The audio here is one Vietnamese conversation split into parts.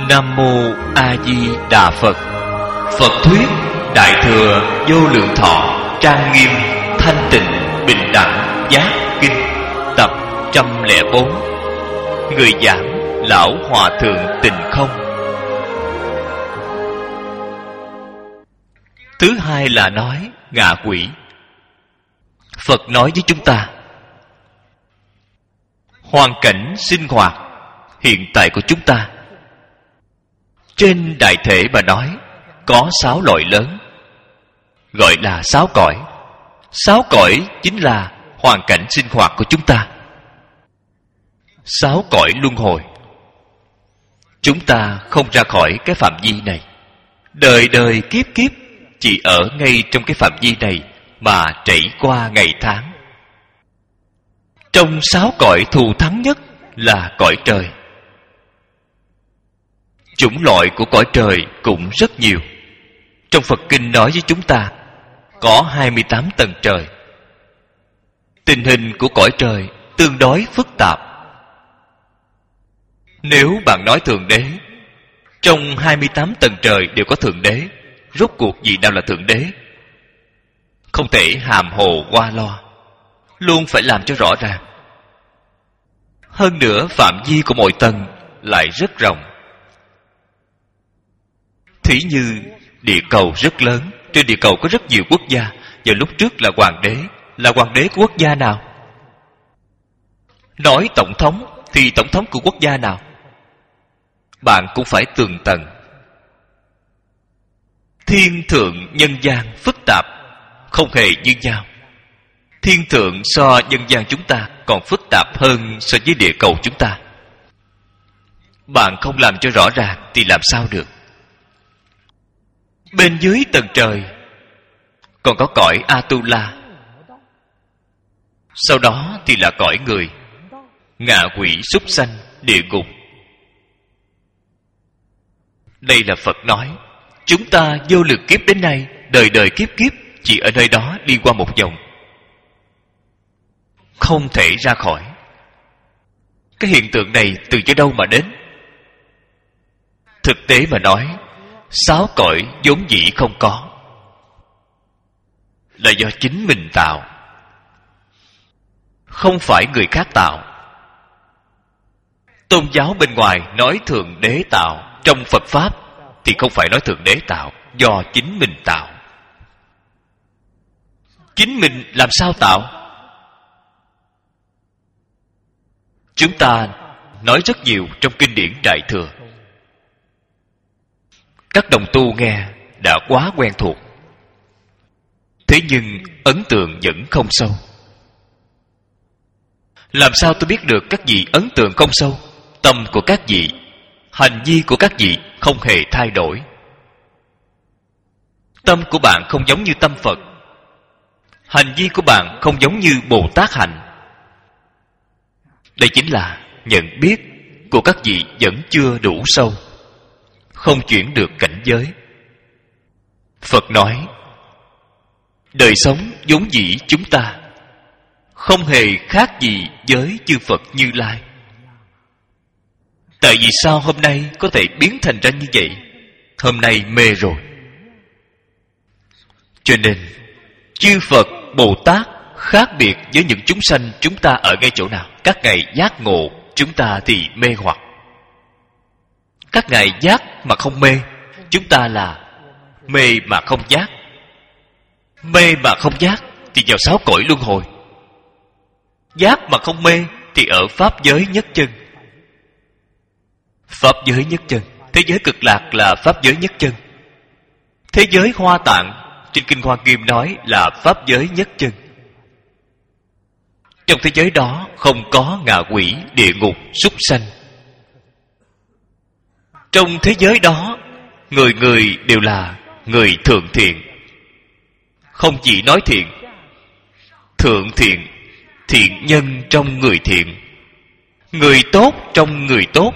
Nam Mô A Di Đà Phật. Phật thuyết Đại Thừa Vô Lượng Thọ trang nghiêm thanh tịnh bình đẳng giác kinh tập 104. Người giảng Lão Hòa Thượng Tịnh Không. Thứ hai là nói ngạ quỷ. Phật nói với chúng ta, hoàn cảnh sinh hoạt hiện tại của chúng ta, trên đại thể mà nói, có 6 loại lớn, gọi là 6 cõi. 6 cõi chính là hoàn cảnh sinh hoạt của chúng ta. 6 cõi luân hồi. Chúng ta không ra khỏi cái phạm vi này, đời đời kiếp kiếp chỉ ở ngay trong cái phạm vi này mà trải qua ngày tháng. Trong 6 cõi thù thắng nhất là cõi trời. Chủng loại của cõi trời cũng rất nhiều. Trong Phật Kinh nói với chúng ta, có 28 tầng trời. Tình hình của cõi trời tương đối phức tạp. Nếu bạn nói Thượng Đế, trong 28 tầng trời đều có Thượng Đế, rốt cuộc gì nào là Thượng Đế? Không thể hàm hồ qua loa, luôn phải làm cho rõ ràng. Hơn nữa, phạm vi của mỗi tầng lại rất rộng. Thí như địa cầu rất lớn, trên địa cầu có rất nhiều quốc gia, và lúc trước là hoàng đế. Là hoàng đế của quốc gia nào? Nói tổng thống thì tổng thống của quốc gia nào? Bạn cũng phải tường tầng. Thiên thượng nhân gian phức tạp, không hề như nhau. Thiên thượng so nhân gian chúng ta còn phức tạp hơn so với địa cầu chúng ta. Bạn không làm cho rõ ràng thì làm sao được? Bên dưới tầng trời còn có cõi Atula. Sau đó thì là cõi người, ngạ quỷ, súc sanh, địa ngục. Đây là Phật nói, chúng ta vô lượng kiếp đến nay, đời đời kiếp kiếp chỉ ở nơi đó đi qua một vòng, không thể ra khỏi. Cái hiện tượng này từ chỗ đâu mà đến? Thực tế mà nói, 6 cõi vốn dĩ không có, là do chính mình tạo, không phải người khác tạo. Tôn giáo bên ngoài nói Thượng Đế tạo, trong Phật Pháp thì không phải nói Thượng Đế tạo, do chính mình tạo. Chính mình làm sao tạo? Chúng ta nói rất nhiều trong kinh điển Đại Thừa. Các đồng tu nghe đã quá quen thuộc, thế nhưng ấn tượng vẫn không sâu. Làm sao tôi biết được các vị ấn tượng không sâu? Tâm của các vị, hành vi của các vị không hề thay đổi. Tâm của bạn không giống như tâm Phật, hành vi của bạn không giống như Bồ Tát hành. Đây chính là nhận biết của các vị vẫn chưa đủ sâu, không chuyển được cảnh giới. Phật nói, đời sống vốn dĩ chúng ta không hề khác gì với chư Phật Như Lai. Tại vì sao hôm nay có thể biến thành ra như vậy? Hôm nay mê rồi. Cho nên chư Phật Bồ Tát khác biệt với những chúng sanh chúng ta ở ngay chỗ nào? Các ngài giác ngộ, chúng ta thì mê hoặc. Các ngài giác mà không mê, chúng ta là mê mà không giác. Mê mà không giác thì vào 6 cõi luân hồi. Giác mà không mê thì ở Pháp giới nhất chân. Pháp giới nhất chân. Thế giới cực lạc là Pháp giới nhất chân. Thế giới Hoa Tạng trên Kinh Hoa Nghiêm nói là Pháp giới nhất chân. Trong thế giới đó không có ngạ quỷ, địa ngục, súc sanh. Trong thế giới đó, người người đều là người thượng thiện. Không chỉ nói thiện, thượng thiện, thiện nhân trong người thiện, người tốt trong người tốt.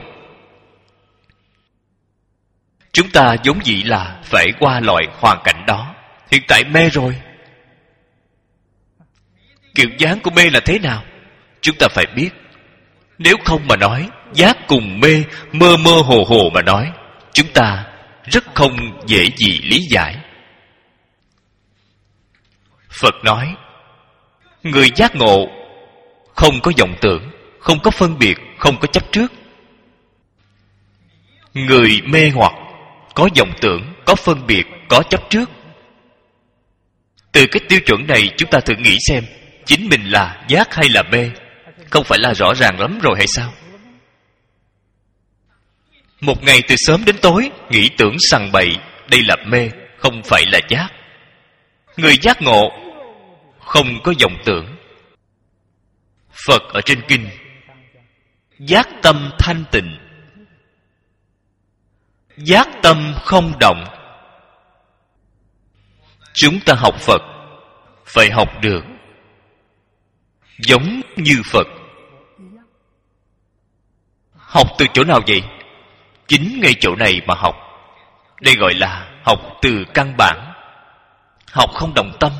Chúng ta vốn dĩ là phải qua loại hoàn cảnh đó. Hiện tại mê rồi. Kiểu dáng của mê là thế nào? Chúng ta phải biết. Nếu không mà nói, giác cùng mê, mơ mơ hồ hồ mà nói, chúng ta rất không dễ gì lý giải. Phật nói, người giác ngộ không có vọng tưởng, không có phân biệt, không có chấp trước. Người mê hoặc có vọng tưởng, có phân biệt, có chấp trước. Từ cái tiêu chuẩn này chúng ta thử nghĩ xem, chính mình là giác hay là mê? Không phải là rõ ràng lắm rồi hay sao? Một ngày từ sớm đến tối nghĩ tưởng sằng bậy, đây là mê, không phải là giác. Người giác ngộ không có vọng tưởng. Phật ở trên kinh, giác tâm thanh tịnh, giác tâm không động. Chúng ta học Phật phải học được giống như Phật. Học từ chỗ nào vậy? Chính ngay chỗ này mà học. Đây gọi là học từ căn bản. Học không động tâm.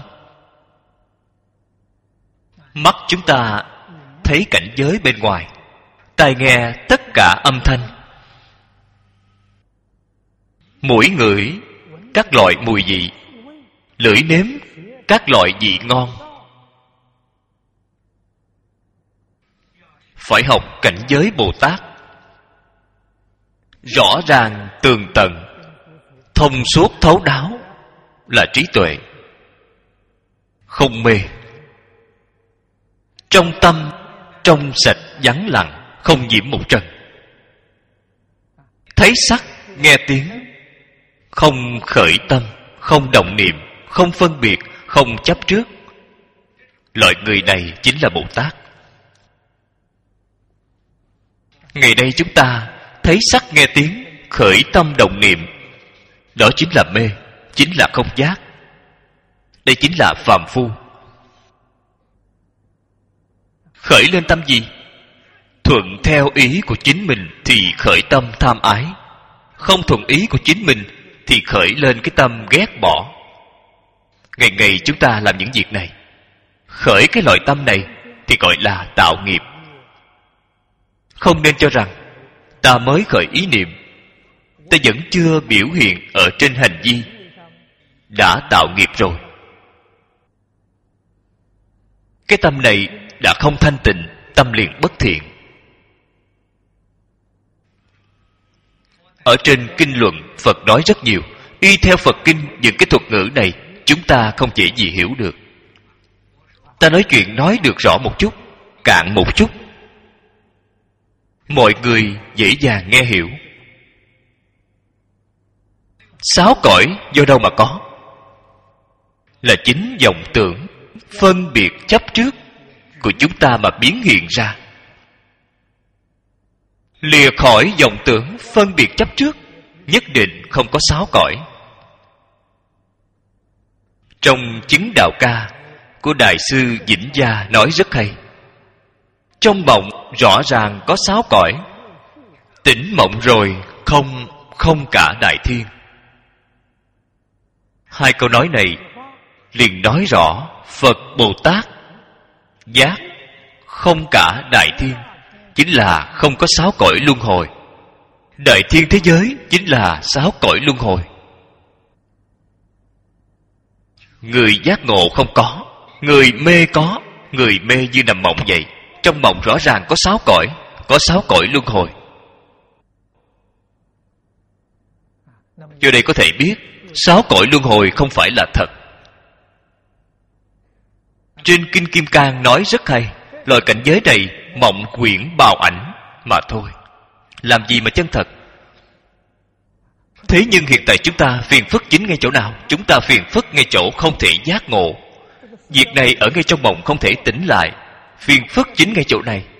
Mắt chúng ta thấy cảnh giới bên ngoài, tai nghe tất cả âm thanh, mũi ngửi các loại mùi vị, lưỡi nếm các loại vị ngon. Phải học cảnh giới Bồ Tát, rõ ràng tường tận, thông suốt thấu đáo là trí tuệ, không mê. Trong tâm trong sạch vắng lặng, không nhiễm một trần. Thấy sắc nghe tiếng, không khởi tâm, không động niệm, không phân biệt, không chấp trước. Loại người này chính là Bồ Tát. Ngày nay chúng ta thấy sắc nghe tiếng, khởi tâm động niệm, đó chính là mê, chính là không giác. Đây chính là phàm phu. Khởi lên tâm gì? Thuận theo ý của chính mình thì khởi tâm tham ái. Không thuận ý của chính mình thì khởi lên cái tâm ghét bỏ. Ngày ngày chúng ta làm những việc này, khởi cái loại tâm này thì gọi là tạo nghiệp. Không nên cho rằng ta mới khởi ý niệm, ta vẫn chưa biểu hiện ở trên hành vi, đã tạo nghiệp rồi. Cái tâm này đã không thanh tịnh, tâm liền bất thiện. Ở trên kinh luận, Phật nói rất nhiều. Y theo Phật kinh, những cái thuật ngữ này chúng ta không dễ gì hiểu được. Ta nói chuyện nói được rõ một chút, cạn một chút, mọi người dễ dàng nghe hiểu. 6 cõi do đâu mà có? Là chính vọng tưởng, phân biệt chấp trước của chúng ta mà biến hiện ra. Lìa khỏi vọng tưởng, phân biệt chấp trước, nhất định không có 6 cõi. Trong chứng đạo ca của Đại sư Vĩnh Gia nói rất hay. Trong mộng rõ ràng có 6 cõi, tỉnh mộng rồi không cả đại thiên. Hai câu nói này liền nói rõ Phật Bồ Tát giác không cả đại thiên chính là không có 6 cõi luân hồi. Đại thiên thế giới chính là 6 cõi luân hồi. Người giác ngộ không có, người mê có. Người mê như nằm mộng vậy. Trong mộng rõ ràng có 6 cõi, có 6 cõi luân hồi. Do đây có thể biết 6 cõi luân hồi không phải là thật. Trên Kinh Kim Cang nói rất hay, loại cảnh giới này mộng quyển bào ảnh mà thôi, làm gì mà chân thật. Thế nhưng hiện tại chúng ta phiền phức chính ngay chỗ nào? Chúng ta phiền phức ngay chỗ không thể giác ngộ. Việc này ở ngay trong mộng không thể tỉnh lại, phiền phức chính ngay chỗ này.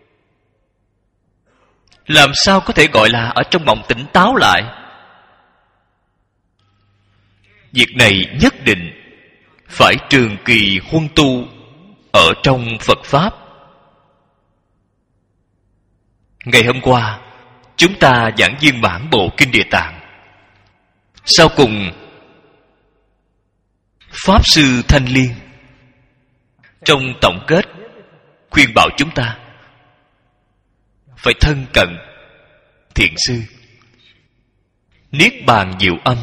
Làm sao có thể gọi là ở trong mộng tỉnh táo lại? Việc này nhất định phải trường kỳ huân tu ở trong Phật Pháp. Ngày hôm qua chúng ta giảng viên mãn bộ Kinh Địa Tạng. Sau cùng Pháp Sư Thanh Liên trong tổng kết khuyên bảo chúng ta phải thân cận thiện sư, Niết bàn diệu âm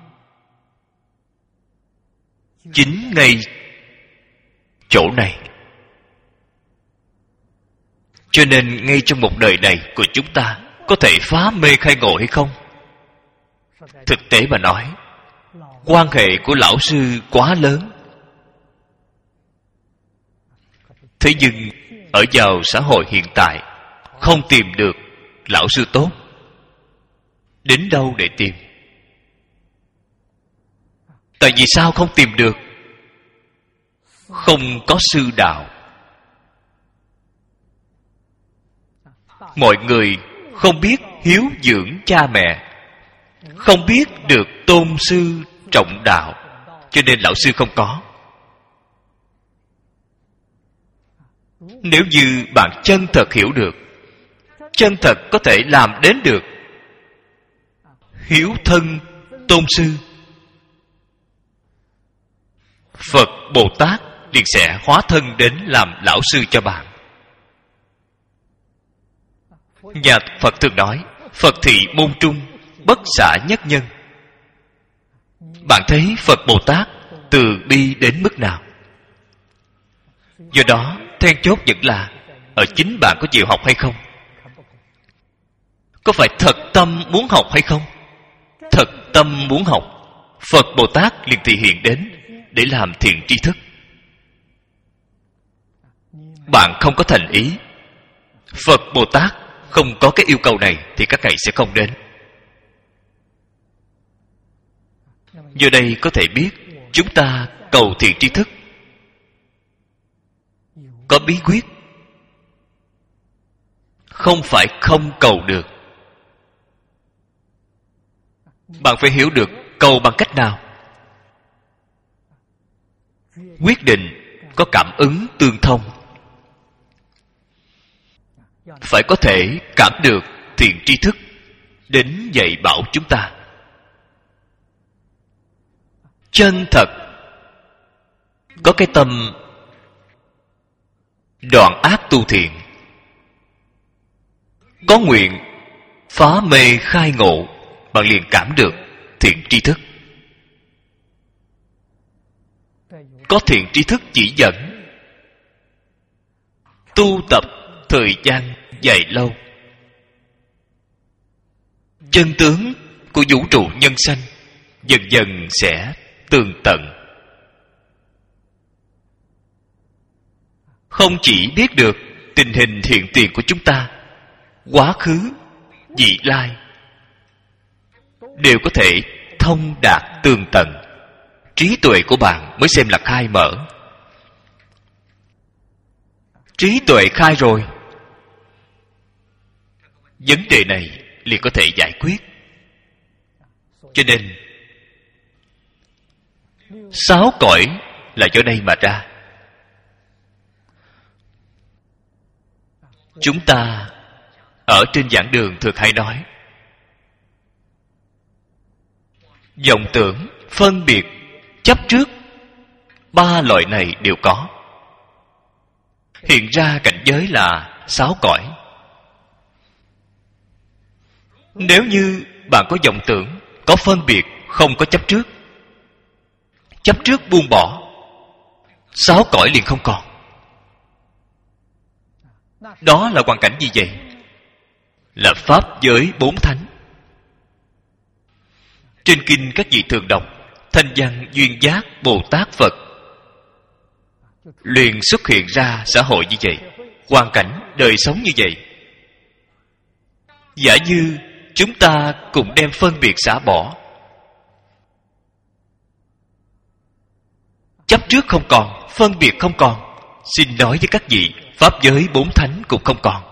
chính ngay chỗ này. Cho nên ngay trong một đời này của chúng ta có thể phá mê khai ngộ hay không? Thực tế mà nói, quan hệ của lão sư quá lớn. Thế nhưng ở vào xã hội hiện tại, không tìm được lão sư tốt. Đến đâu để tìm? Tại vì sao không tìm được? Không có sư đạo. Mọi người không biết hiếu dưỡng cha mẹ, không biết được tôn sư trọng đạo, cho nên lão sư không có. Nếu như bạn chân thật hiểu được, chân thật có thể làm đến được hiếu thân tôn sư, Phật Bồ Tát liền sẽ hóa thân đến làm lão sư cho bạn. Nhà Phật thường nói, Phật thị môn trung, bất xả nhất nhân. Bạn thấy Phật Bồ Tát từ bi đến mức nào? Do đó then chốt vẫn là ở chính bạn có chịu học hay không. Có phải thật tâm muốn học hay không? Thật tâm muốn học, Phật Bồ Tát liền thị hiện đến để làm thiện tri thức. Bạn không có thành ý, Phật Bồ Tát không có cái yêu cầu này thì các ngài sẽ không đến. Giờ đây có thể biết chúng ta cầu thiện tri thức có bí quyết, không phải không cầu được. Bạn phải hiểu được cầu bằng cách nào. Quyết định có cảm ứng tương thông, phải có thể cảm được thiện tri thức đến dạy bảo chúng ta. Chân thật có cái tâm đoạn ác tu thiện, có nguyện phá mê khai ngộ, bạn liền cảm được thiện tri thức. Có thiện tri thức chỉ dẫn, tu tập thời gian dài lâu, chân tướng của vũ trụ nhân sanh dần dần sẽ tường tận. Không chỉ biết được tình hình hiện tiền của chúng ta, quá khứ, vị lai, đều có thể thông đạt tường tận. Trí tuệ của bạn mới xem là khai mở. Trí tuệ khai rồi, vấn đề này liền có thể giải quyết. Cho nên 6 cõi là do đây mà ra. Chúng ta ở trên giảng đường thường hay nói, vọng tưởng, phân biệt, chấp trước, 3 loại này đều có. Hiện ra cảnh giới là 6 cõi. Nếu như bạn có vọng tưởng, có phân biệt, không có chấp trước, chấp trước buông bỏ, 6 cõi liền không còn. Đó là hoàn cảnh gì vậy? Là pháp giới 4 thánh. Trên kinh các vị thường đọc, Thanh Văn Duyên Giác Bồ Tát Phật liền xuất hiện ra xã hội như vậy, hoàn cảnh đời sống như vậy. Giả như chúng ta cùng đem phân biệt xả bỏ, chấp trước không còn, phân biệt không còn, xin nói với các vị, pháp giới 4 thánh cũng không còn.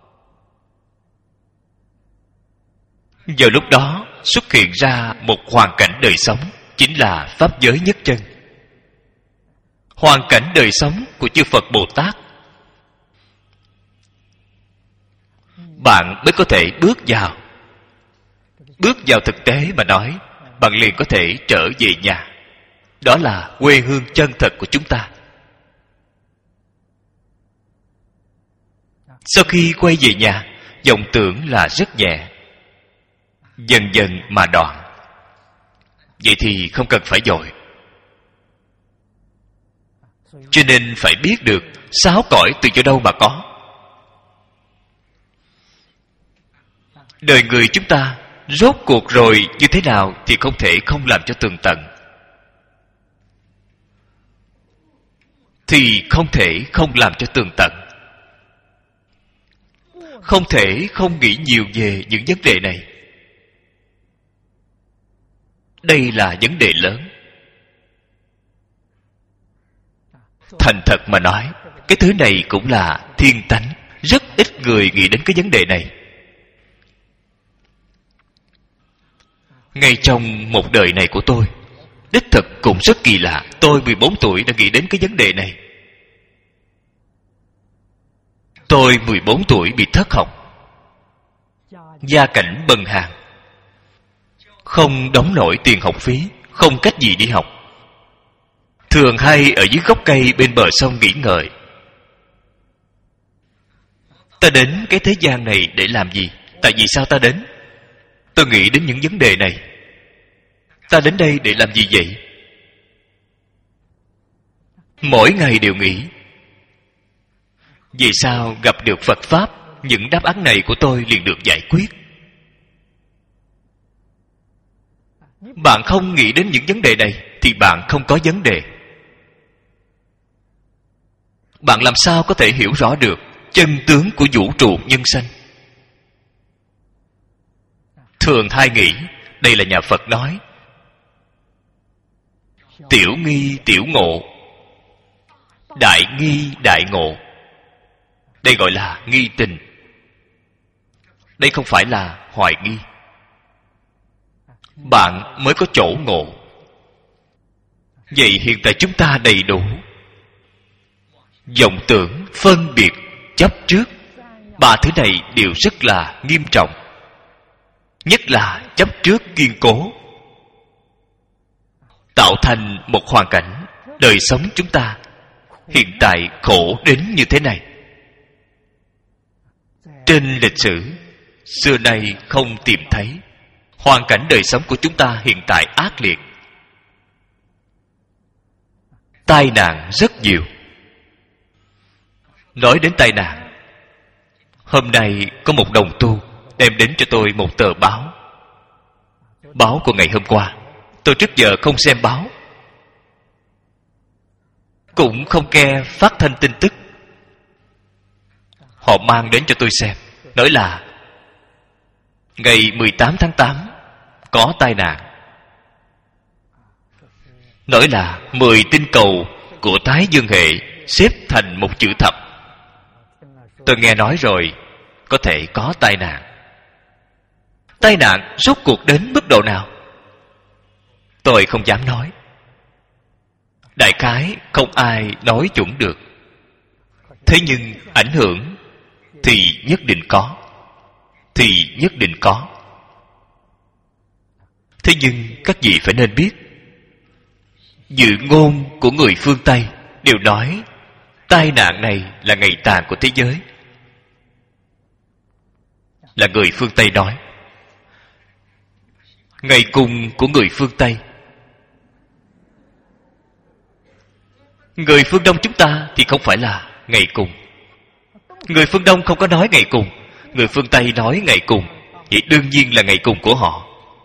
Vào lúc đó xuất hiện ra một hoàn cảnh đời sống, chính là pháp giới nhất chân. Hoàn cảnh đời sống của chư Phật Bồ Tát, bạn mới có thể bước vào. Bước vào thực tế mà nói, bạn liền có thể trở về nhà. Đó là quê hương chân thật của chúng ta. Sau khi quay về nhà, vọng tưởng là rất nhẹ. dần dần mà đoạn. Vậy thì không cần phải vội. Cho nên phải biết được sáu cõi từ chỗ đâu mà có. Đời người chúng ta rốt cuộc rồi như thế nào thì không thể không làm cho tường tận. Thì không thể không làm cho tường tận. Không thể không nghĩ nhiều về những vấn đề này. Đây là vấn đề lớn. Thành thật mà nói, cái thứ này cũng là thiên tánh. Rất ít người nghĩ đến cái vấn đề này. Ngay trong một đời này của tôi, đích thực cũng rất kỳ lạ. Tôi 14 tuổi đã nghĩ đến cái vấn đề này. Tôi 14 tuổi bị thất học, gia cảnh bần hàn, không đóng nổi tiền học phí, không cách gì đi học. Thường hay ở dưới gốc cây bên bờ sông nghỉ ngơi. Ta đến cái thế gian này để làm gì? Tại vì sao ta đến? Tôi nghĩ đến những vấn đề này. Ta đến đây để làm gì vậy? Mỗi ngày đều nghĩ, vì sao gặp được Phật Pháp, những đáp án này của tôi liền được giải quyết. Bạn không nghĩ đến những vấn đề này thì bạn không có vấn đề. Bạn làm sao có thể hiểu rõ được chân tướng của vũ trụ nhân sanh? Thường hay nghĩ đây là nhà Phật nói tiểu nghi tiểu ngộ, đại nghi đại ngộ. Đây gọi là nghi tình. Đây không phải là hoài nghi. Bạn mới có chỗ ngộ. Vậy hiện tại chúng ta đầy đủ vọng tưởng, phân biệt, chấp trước. Ba thứ này đều rất là nghiêm trọng. Nhất là chấp trước kiên cố, tạo thành một hoàn cảnh đời sống chúng ta hiện tại khổ đến như thế này. Trên lịch sử xưa nay không tìm thấy. Hoàn cảnh đời sống của chúng ta hiện tại ác liệt, tai nạn rất nhiều. Nói đến tai nạn, hôm nay có một đồng tu đem đến cho tôi một tờ báo. Báo của ngày hôm qua. Tôi trước giờ không xem báo, cũng không nghe phát thanh tin tức. Họ mang đến cho tôi xem, nói là ngày 18 tháng 8 có tai nạn. Nói là 10 tinh cầu của Thái Dương hệ xếp thành một chữ thập. Tôi nghe nói rồi, có thể có tai nạn. Tai nạn rốt cuộc đến mức độ nào? Tôi không dám nói. Đại khái không ai nói chuẩn được. Thế nhưng ảnh hưởng thì nhất định có. Thì nhất định có. Thế nhưng các vị phải nên biết, dự ngôn của người phương Tây đều nói tai nạn này là ngày tàn của thế giới. Là người phương Tây nói. Ngày cùng của người phương Tây. Người phương Đông chúng ta thì không phải là ngày cùng. Người phương Đông không có nói ngày cùng, người phương Tây nói ngày cùng. Vậy đương nhiên là ngày cùng của họ.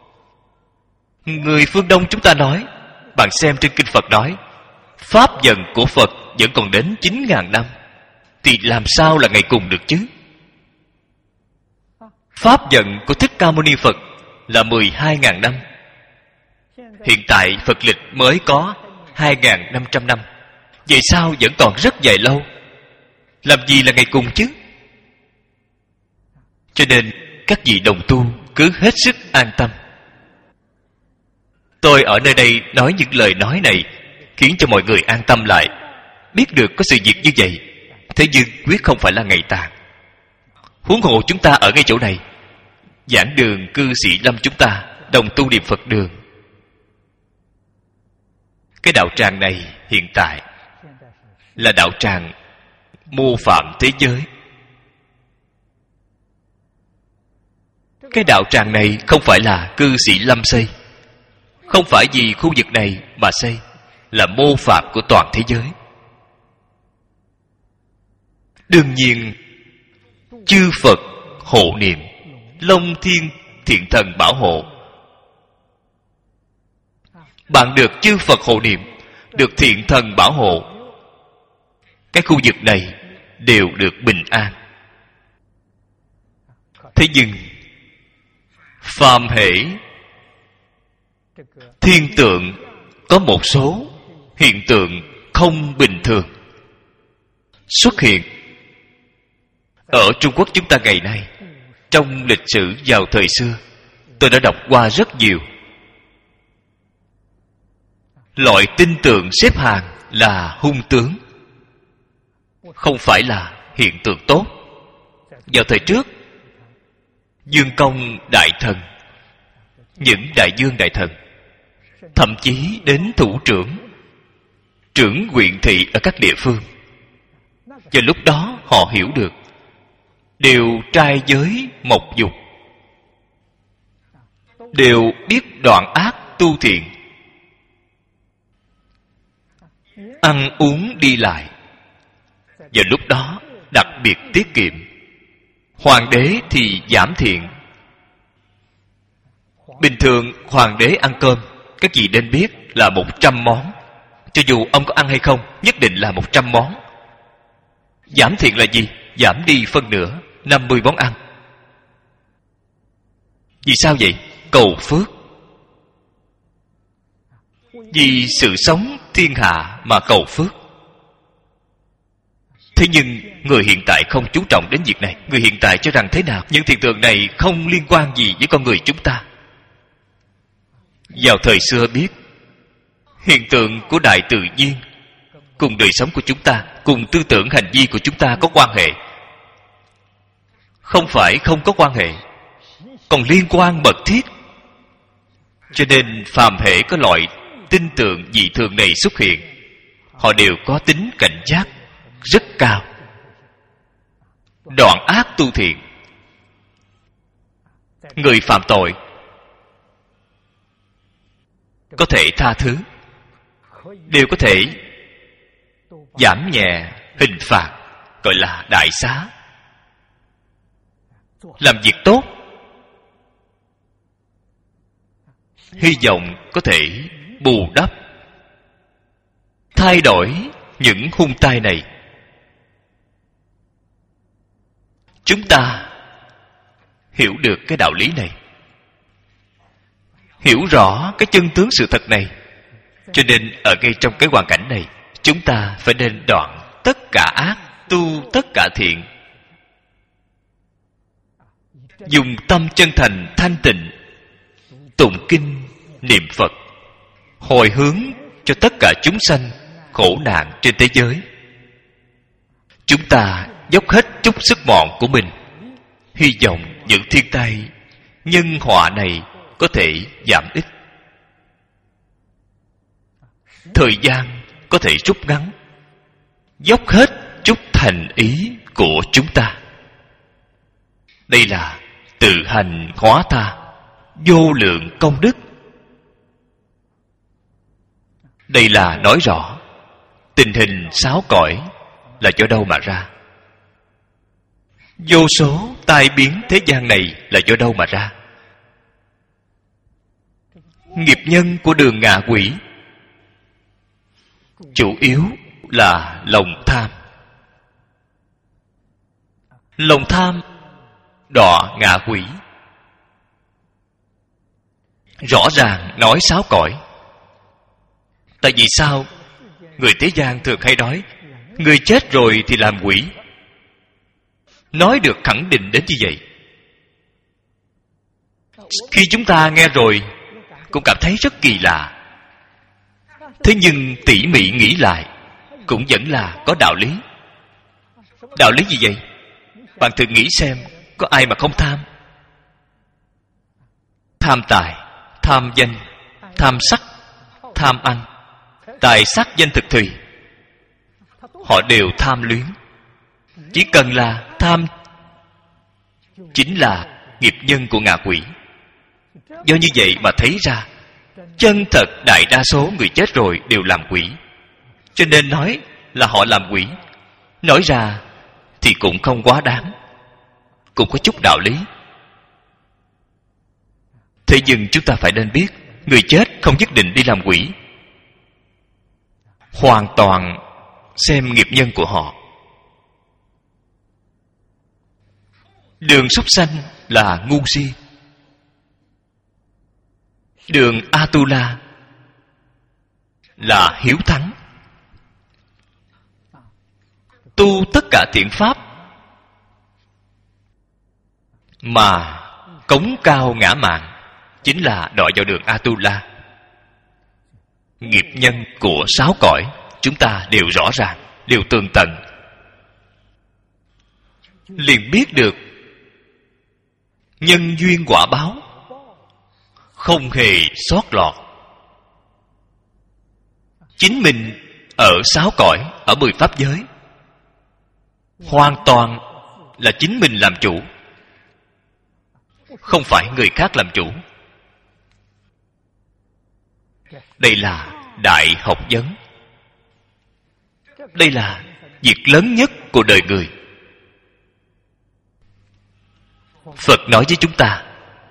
Người phương Đông chúng ta nói, bạn xem trên kinh Phật nói pháp dần của Phật vẫn còn đến 9.000 năm, thì làm sao là ngày cùng được chứ? Pháp dần của Thích Ca Mâu Ni Phật là 12.000 năm. Hiện tại Phật lịch mới có 2.500 năm. Vậy sao vẫn còn rất dài lâu? Làm gì là ngày cùng chứ? Cho nên các vị đồng tu cứ hết sức an tâm. Tôi ở nơi đây nói những lời nói này khiến cho mọi người an tâm lại, biết được có sự việc như vậy. Thế nhưng quyết không phải là ngày tàn. Huống hồ chúng ta ở ngay chỗ này, giảng đường cư sĩ Lâm chúng ta đồng tu niệm Phật đường. Cái đạo tràng này hiện tại là đạo tràng mô phạm thế giới. Cái đạo tràng này không phải là cư sĩ Lâm xây, không phải vì khu vực này mà xây, là mô phạm của toàn thế giới. Đương nhiên chư Phật hộ niệm, Long Thiên Thiện Thần bảo hộ. Bạn được chư Phật hộ niệm, được Thiện Thần bảo hộ, cái khu vực này đều được bình an. Thế nhưng phàm hễ thiên tượng có một số hiện tượng không bình thường xuất hiện. Ở Trung Quốc chúng ta ngày nay, trong lịch sử vào thời xưa, tôi đã đọc qua rất nhiều. Loại tinh tượng xếp hàng là hung tướng, không phải là hiện tượng tốt. Vào thời trước, Dương Công Đại Thần, những đại dương đại thần, thậm chí đến thủ trưởng huyện thị ở các địa phương, và lúc đó họ hiểu được, đều trai giới mộc dục, đều biết đoạn ác tu thiện, ăn uống đi lại, và lúc đó đặc biệt tiết kiệm. Hoàng đế thì giảm thiện. Bình thường hoàng đế ăn cơm, các vị nên biết là 100 món. Cho dù ông có ăn hay không, nhất định là 100 món. Giảm thiện là gì? Giảm đi phân nửa, 50 món ăn. Vì sao vậy? Cầu phước. Vì sự sống thiên hạ mà cầu phước. Thế nhưng người hiện tại không chú trọng đến việc này. Người hiện tại cho rằng thế nào? Những hiện tượng này không liên quan gì với con người chúng ta. Vào thời xưa biết, hiện tượng của đại tự nhiên cùng đời sống của chúng ta, cùng tư tưởng hành vi của chúng ta có quan hệ. Không phải không có quan hệ, còn liên quan mật thiết. Cho nên phàm hễ có loại tinh tượng dị thường này xuất hiện, họ đều có tính cảnh giác rất cao, đoạn ác tu thiện. Người phạm tội có thể tha thứ, đều có thể giảm nhẹ hình phạt, gọi là đại xá. Làm việc tốt, hy vọng có thể bù đắp, thay đổi những hung tai này. Chúng ta hiểu được cái đạo lý này, hiểu rõ cái chân tướng sự thật này, cho nên ở ngay trong cái hoàn cảnh này, chúng ta phải nên đoạn tất cả ác, tu tất cả thiện, dùng tâm chân thành thanh tịnh, tụng kinh niệm Phật, hồi hướng cho tất cả chúng sanh khổ nạn trên thế giới. Chúng ta dốc hết chút sức mọn của mình, hy vọng những thiên tai nhân họa này có thể giảm ít, thời gian có thể rút ngắn, dốc hết chút thành ý của chúng ta. Đây là tự hành hóa tha, vô lượng công đức. Đây là nói rõ tình hình sáu cõi là do đâu mà ra, vô số tai biến thế gian này là do đâu mà ra. Nghiệp nhân của đường ngạ quỷ chủ yếu là lòng tham. Lòng tham đọa ngạ quỷ. Rõ ràng nói sáu cõi. Tại vì sao người thế gian thường hay nói người chết rồi thì làm quỷ? Nói được khẳng định đến như vậy, khi chúng ta nghe rồi cũng cảm thấy rất kỳ lạ. Thế nhưng tỉ mỉ nghĩ lại cũng vẫn là có đạo lý. Đạo lý gì vậy? Bạn thử nghĩ xem, có ai mà không tham? Tham tài, tham danh, tham sắc, tham ăn, tài sắc danh thực thùy. Họ đều tham luyến. Chỉ cần là tham, chính là nghiệp nhân của ngạ quỷ. Do như vậy mà thấy ra chân thật đại đa số người chết rồi đều làm quỷ. Cho nên nói là họ làm quỷ, nói ra thì cũng không quá đáng, cũng có chút đạo lý. Thế nhưng chúng ta phải nên biết, người chết không nhất định đi làm quỷ, hoàn toàn xem nghiệp nhân của họ. Đường súc sanh là ngu si, đường Atula là hiếu thắng. Tu tất cả thiện pháp mà cống cao ngã mạn chính là đọa vào đường Atula. Nghiệp nhân của 6 cõi chúng ta đều rõ ràng, đều tường tận, liền biết được nhân duyên quả báo, không hề sót lọt. Chính mình ở 6 cõi, ở 10 pháp giới, hoàn toàn là chính mình làm chủ, không phải người khác làm chủ. Đây là đại học vấn, đây là việc lớn nhất của đời người. Phật nói với chúng ta,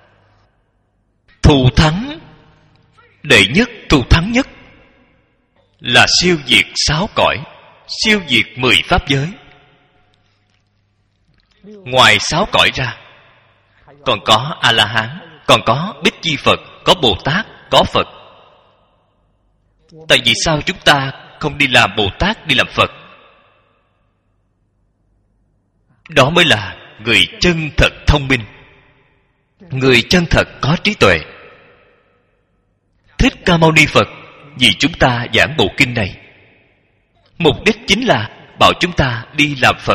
thù thắng đệ nhất, thù thắng nhất là siêu diệt 6 cõi, siêu diệt 10 pháp giới. Ngoài 6 cõi ra còn có A-la-hán, còn có Bích Chi Phật, có Bồ Tát, có Phật. Tại vì sao chúng ta không đi làm Bồ Tát, đi làm Phật? Đó mới là người chân thật thông minh, người chân thật có trí tuệ. Thích Ca Mâu Ni Phật vì chúng ta giảng bộ kinh này, mục đích chính là bảo chúng ta đi làm Phật,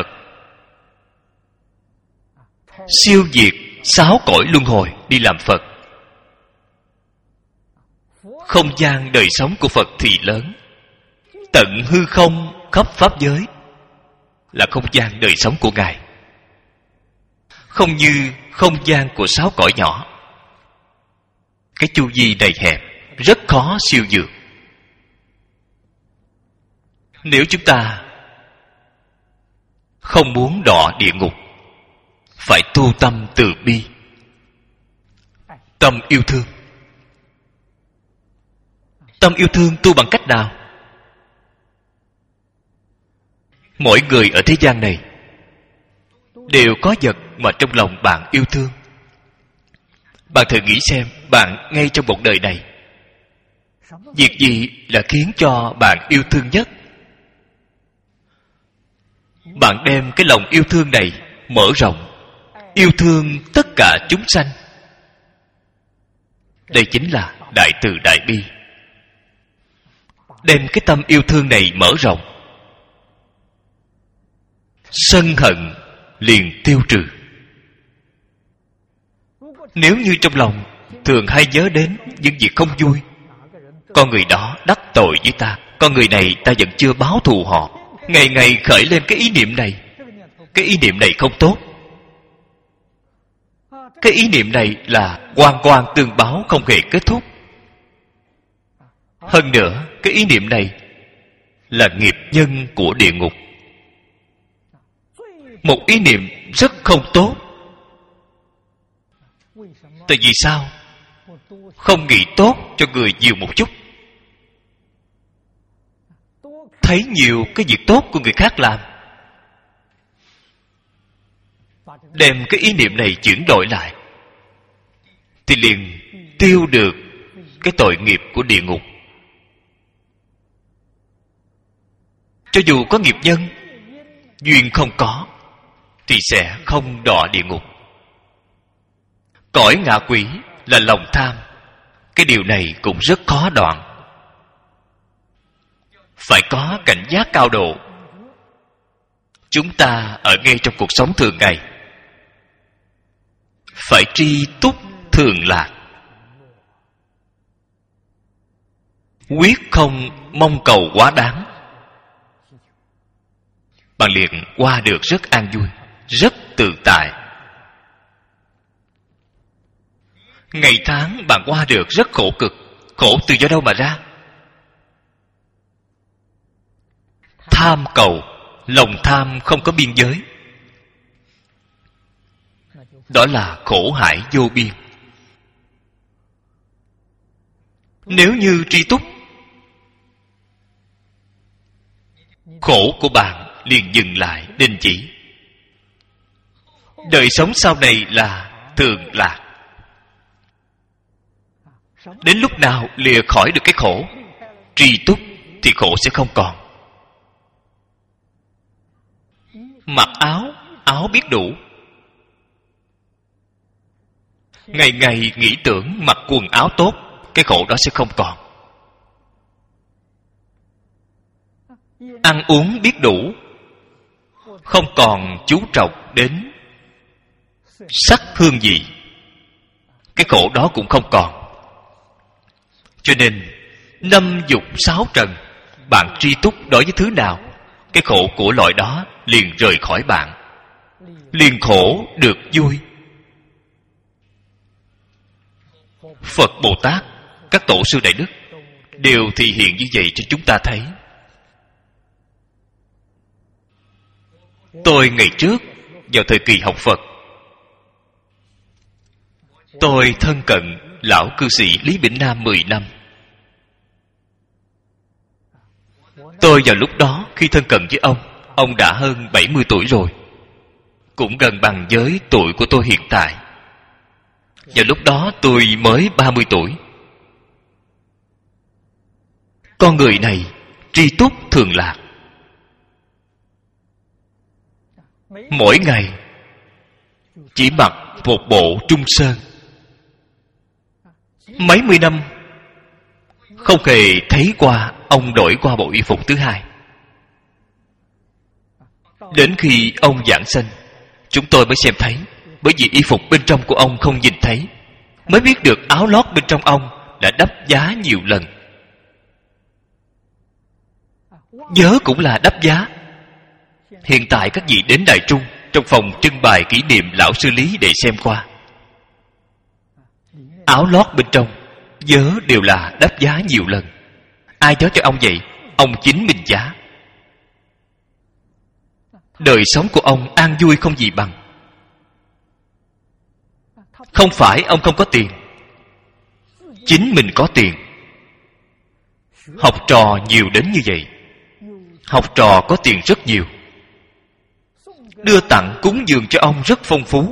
siêu diệt 6 cõi luân hồi, đi làm Phật. Không gian đời sống của Phật thì lớn, tận hư không khắp pháp giới là không gian đời sống của Ngài, không như không gian của 6 cõi nhỏ. Cái chu vi đầy hẹp, rất khó siêu vượt. Nếu chúng ta không muốn đọa địa ngục, phải tu tâm từ bi, tâm yêu thương. Tâm yêu thương tu bằng cách nào? Mỗi người ở thế gian này đều có vật mà trong lòng bạn yêu thương. Bạn thử nghĩ xem, bạn ngay trong một đời này, việc gì là khiến cho bạn yêu thương nhất? Bạn đem cái lòng yêu thương này mở rộng, yêu thương tất cả chúng sanh. Đây chính là đại từ đại bi. Đem cái tâm yêu thương này mở rộng, sân hận liền tiêu trừ. Nếu như trong lòng thường hay nhớ đến những việc không vui, con người đó đắc tội với ta, con người này ta vẫn chưa báo thù họ, ngày ngày khởi lên cái ý niệm này. Cái ý niệm này không tốt. Cái ý niệm này là oan oan tương báo, không hề kết thúc. Hơn nữa, cái ý niệm này là nghiệp nhân của địa ngục. Một ý niệm rất không tốt. Tại vì sao? Không nghĩ tốt cho người nhiều một chút, thấy nhiều cái việc tốt của người khác làm, đem cái ý niệm này chuyển đổi lại, thì liền tiêu được cái tội nghiệp của địa ngục. Cho dù có nghiệp nhân, duyên không có thì sẽ không đọa địa ngục. Cõi ngạ quỷ là lòng tham, cái điều này cũng rất khó đoạn. Phải có cảnh giác cao độ. Chúng ta ở ngay trong cuộc sống thường ngày phải tri túc thường lạc, quyết không mong cầu quá đáng. Bạn liền qua được rất an vui, rất tự tại. Ngày tháng bạn qua được rất khổ cực. Khổ từ do đâu mà ra? Tham cầu. Lòng tham không có biên giới. Đó là khổ hải vô biên. Nếu như tri túc, khổ của bạn liền dừng lại, đình chỉ. Đời sống sau này là thường lạc. Đến lúc nào lìa khỏi được cái khổ, tri túc, thì khổ sẽ không còn. Mặc áo, áo biết đủ. Ngày ngày nghĩ tưởng mặc quần áo tốt, cái khổ đó sẽ không còn. Ăn uống biết đủ, không còn chú trọng đến sắc hương vị, cái khổ đó cũng không còn. Cho nên 5 dục 6 trần, bạn tri túc đối với thứ nào, cái khổ của loại đó liền rời khỏi bạn, liền khổ được vui. Phật Bồ Tát, các tổ sư đại đức đều thể hiện như vậy cho chúng ta thấy. Tôi ngày trước vào thời kỳ học Phật, tôi thân cận lão cư sĩ Lý Bỉnh Nam 10 năm. Tôi vào lúc đó khi thân cận với ông đã hơn 70 tuổi rồi, cũng gần bằng với tuổi của tôi hiện tại. Vào lúc đó tôi mới 30 tuổi. Con người này tri túc thường lạc. Mỗi ngày chỉ mặc một bộ trung sơn. Mấy mươi năm không hề thấy qua ông đổi qua bộ y phục thứ hai. Đến khi ông giảng sanh, chúng tôi mới xem thấy. Bởi vì y phục bên trong của ông không nhìn thấy, mới biết được áo lót bên trong ông đã đắp giá nhiều lần. Vớ cũng là đắp giá. Hiện tại các vị đến Đài Trung, trong phòng trưng bày kỷ niệm lão sư Lý để xem qua. Áo lót bên trong, vớ đều là đắp giá nhiều lần. Ai vớ cho ông vậy? Ông chính mình giá. Đời sống của ông an vui không gì bằng. Không phải ông không có tiền, chính mình có tiền. Học trò nhiều đến như vậy. Học trò có tiền rất nhiều, đưa tặng cúng dường cho ông rất phong phú.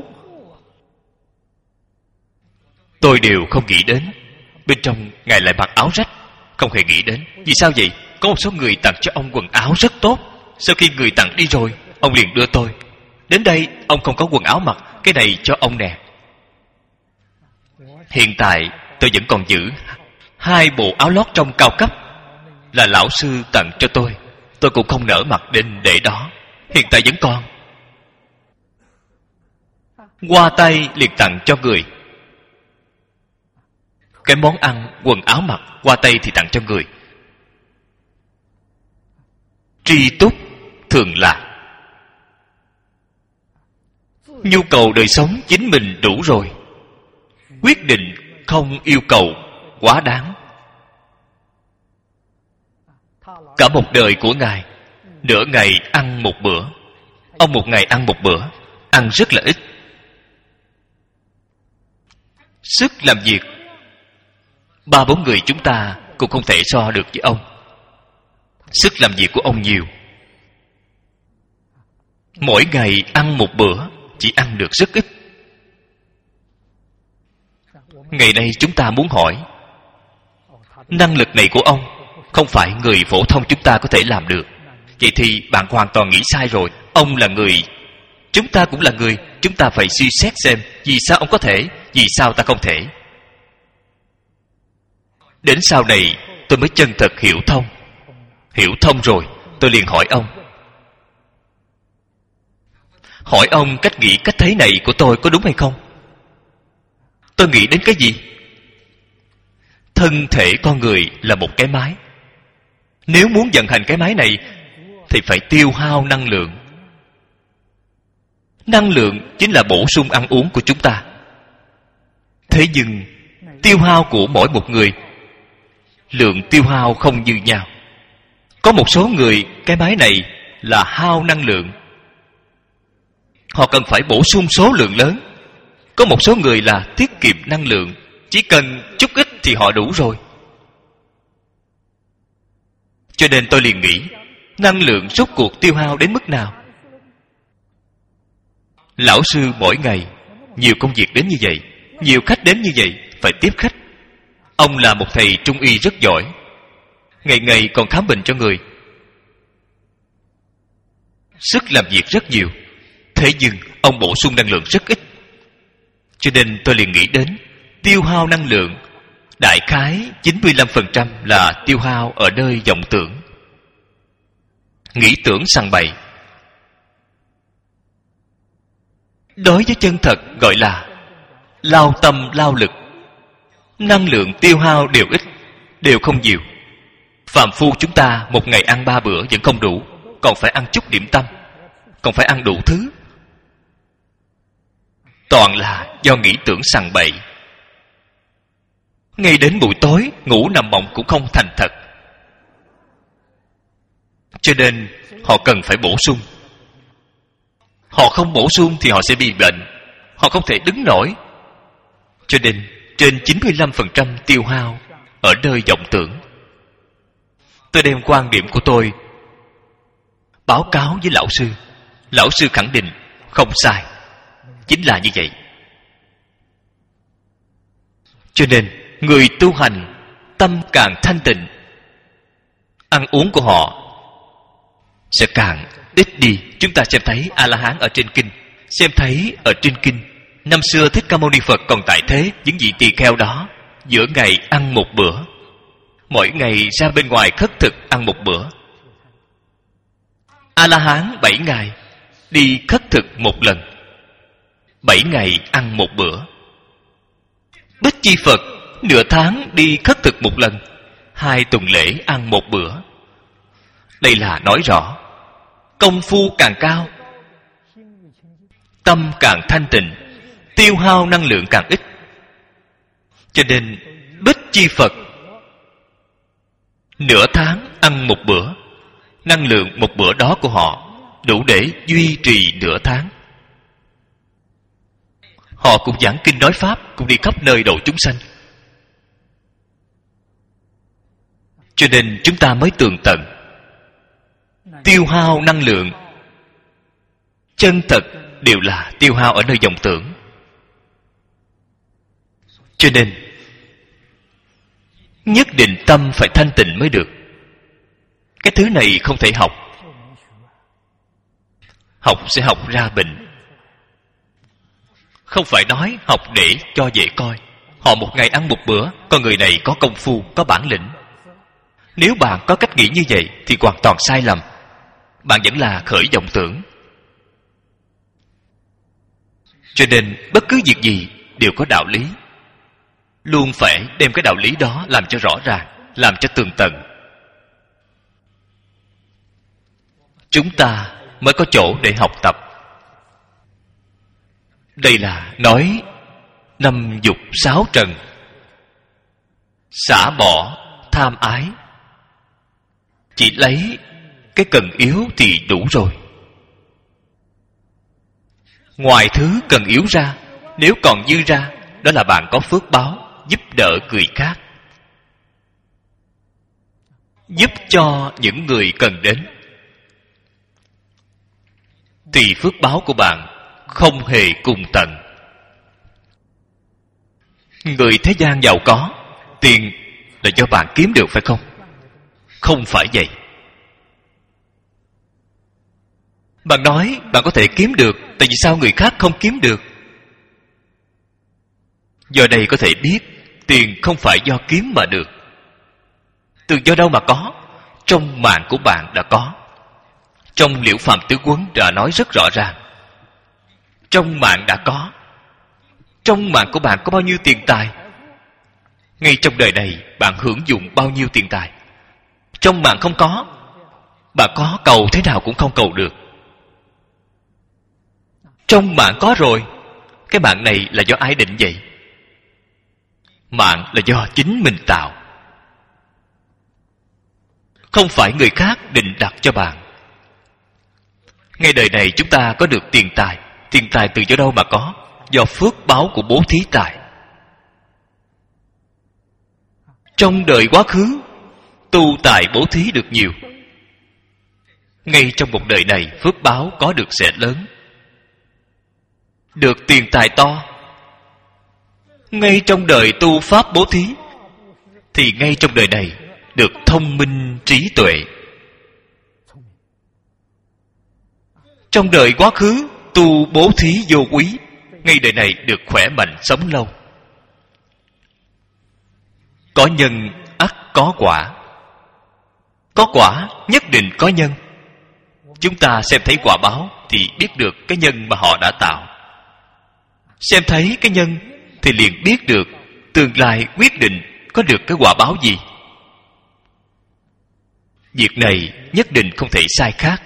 Tôi đều không nghĩ đến. Bên trong Ngài lại mặc áo rách, không hề nghĩ đến. Vì sao vậy? Có một số người tặng cho ông quần áo rất tốt. Sau khi người tặng đi rồi, ông liền đưa tôi. Đến đây ông không có quần áo mặc, cái này cho ông nè. Hiện tại tôi vẫn còn giữ 2 bộ áo lót trong cao cấp, là lão sư tặng cho tôi. Tôi cũng không nỡ mặc đến để đó. Hiện tại vẫn còn. Qua tay liền tặng cho người. Cái món ăn, quần áo mặc, qua tay thì tặng cho người. Tri túc thường lạc. Nhu cầu đời sống chính mình đủ rồi, quyết định không yêu cầu quá đáng. Cả một đời của Ngài, nửa ngày ăn một bữa. Ông một ngày ăn một bữa, ăn rất là ít. Sức làm việc 3-4 người chúng ta cũng không thể so được với ông. Sức làm việc của ông nhiều. Mỗi ngày ăn một bữa, chỉ ăn được rất ít. Ngày nay chúng ta muốn hỏi, năng lực này của ông không phải người phổ thông chúng ta có thể làm được. Vậy thì bạn hoàn toàn nghĩ sai rồi. Ông là người, chúng ta cũng là người. Chúng ta phải suy xét xem vì sao ông có thể, vì sao ta không thể. Đến sau này tôi mới chân thật hiểu thông. Hiểu thông rồi, tôi liền hỏi ông. Hỏi ông cách nghĩ cách thấy này của tôi có đúng hay không? Tôi nghĩ đến cái gì? Thân thể con người là một cái máy. Nếu muốn vận hành cái máy này thì phải tiêu hao năng lượng. Năng lượng chính là bổ sung ăn uống của chúng ta. Thế nhưng tiêu hao của mỗi một người, lượng tiêu hao không như nhau. Có một số người cái máy này là hao năng lượng, họ cần phải bổ sung số lượng lớn. Có một số người là tiết kiệm năng lượng, chỉ cần chút ít thì họ đủ rồi. Cho nên tôi liền nghĩ, năng lượng rốt cuộc tiêu hao đến mức nào? Lão sư mỗi ngày nhiều công việc đến như vậy, nhiều khách đến như vậy, phải tiếp khách. Ông là một thầy trung y rất giỏi, ngày ngày còn khám bệnh cho người, sức làm việc rất nhiều. Thế nhưng ông bổ sung năng lượng rất ít. Cho nên tôi liền nghĩ đến tiêu hao năng lượng, đại khái 95% là tiêu hao ở nơi vọng tưởng, nghĩ tưởng sằng bậy. Đối với chân thật gọi là lao tâm lao lực. Năng lượng tiêu hao đều ít, đều không nhiều. Phàm phu chúng ta một ngày ăn 3 bữa vẫn không đủ, còn phải ăn chút điểm tâm, còn phải ăn đủ thứ. Toàn là do nghĩ tưởng sằng bậy. Ngay đến buổi tối ngủ nằm mộng cũng không thành thật. Cho nên họ cần phải bổ sung. Họ không bổ sung thì họ sẽ bị bệnh, họ không thể đứng nổi. Cho nên trên 95% tiêu hao ở nơi vọng tưởng. Tôi đem quan điểm của tôi báo cáo với lão sư. Lão sư khẳng định không sai, chính là như vậy. Cho nên người tu hành tâm càng thanh tịnh, ăn uống của họ sẽ càng ít đi. Chúng ta xem thấy A-la-hán ở trên kinh, xem thấy ở trên kinh năm xưa Thích Ca Mâu Ni Phật còn tại thế, những vị tỳ kheo đó giữa ngày ăn một bữa, mỗi ngày ra bên ngoài khất thực ăn một bữa. A-la-hán 7 ngày đi khất thực một lần, 7 ngày ăn một bữa. Bích Chi Phật nửa tháng đi khất thực một lần, 2 tuần lễ ăn một bữa. Đây là nói rõ công phu càng cao, tâm càng thanh tịnh, tiêu hao năng lượng càng ít. Cho nên Bích Chi Phật nửa tháng ăn một bữa, năng lượng một bữa đó của họ đủ để duy trì nửa tháng. Họ cũng giảng kinh nói pháp, cũng đi khắp nơi độ chúng sanh. Cho nên chúng ta mới tường tận. Tiêu hao năng lượng chân thật đều là tiêu hao ở nơi vọng tưởng. Cho nên nhất định tâm phải thanh tịnh mới được. Cái thứ này không thể học. Học sẽ học ra bệnh. Không phải nói học để cho dễ coi. Họ một ngày ăn một bữa, con người này có công phu, có bản lĩnh. Nếu bạn có cách nghĩ như vậy thì hoàn toàn sai lầm. Bạn vẫn là khởi vọng tưởng. Cho nên bất cứ việc gì đều có đạo lý. Luôn phải đem cái đạo lý đó làm cho rõ ràng, làm cho tường tận. Chúng ta mới có chỗ để học tập. Đây là nói 5 dục 6 trần, xả bỏ tham ái. Chỉ lấy cái cần yếu thì đủ rồi. Ngoài thứ cần yếu ra, nếu còn dư ra, đó là bạn có phước báo, giúp đỡ người khác, giúp cho những người cần đến, thì phước báo của bạn không hề cùng tận. Người thế gian giàu có, tiền là do bạn kiếm được phải không? Không phải vậy. Bạn nói bạn có thể kiếm được, tại vì sao người khác không kiếm được? Do đây có thể biết tiền không phải do kiếm mà được. Từ do đâu mà có? Trong mạng của bạn đã có. Trong Liễu Phàm Tứ Quấn đã nói rất rõ ràng. Trong mạng đã có. Trong mạng của bạn có bao nhiêu tiền tài? Ngay trong đời này bạn hưởng dụng bao nhiêu tiền tài? Trong mạng không có, bạn có cầu thế nào cũng không cầu được. Trong mạng có rồi. Cái mạng này là do ai định vậy? Mạng là do chính mình tạo, không phải người khác định đặt cho bạn. Ngay đời này chúng ta có được tiền tài. Tiền tài từ chỗ đâu mà có? Do phước báo của bố thí tài. Trong đời quá khứ, tu tài bố thí được nhiều. Ngay trong một đời này, phước báo có được sẽ lớn, được tiền tài to. Ngay trong đời tu pháp bố thí, thì ngay trong đời này được thông minh trí tuệ. Trong đời quá khứ tu bố thí vô quý, ngay đời này được khỏe mạnh sống lâu. Có nhân ắt có quả. Có quả nhất định có nhân. Chúng ta xem thấy quả báo thì biết được cái nhân mà họ đã tạo. Xem thấy cái nhân thì liền biết được tương lai quyết định có được cái quả báo gì. Việc này nhất định không thể sai khác.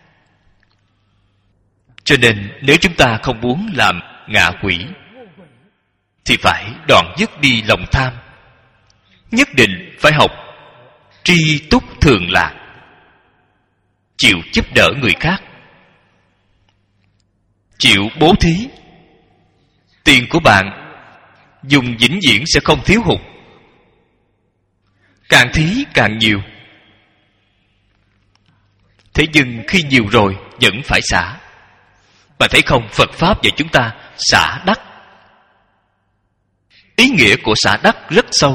Cho nên nếu chúng ta không muốn làm ngạ quỷ thì phải đoạn dứt đi lòng tham. Nhất định phải học tri túc thường lạc, chịu giúp đỡ người khác, chịu bố thí. Tiền của bạn dùng vĩnh viễn sẽ không thiếu hụt. Càng thí càng nhiều. Thế nhưng khi nhiều rồi vẫn phải xả. Bạn thấy không, Phật Pháp dạy chúng ta xả đắc. Ý nghĩa của xả đắc rất sâu.